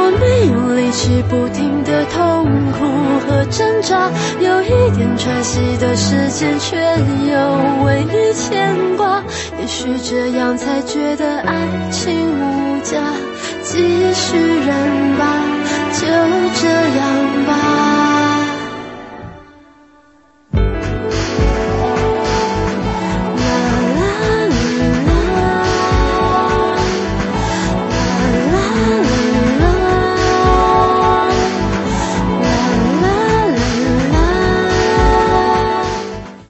我没有力气不停的痛苦和挣扎，有一点喘息的时间，却又唯一牵挂。也许这样才觉得爱情无价，继续忍吧，就这样吧。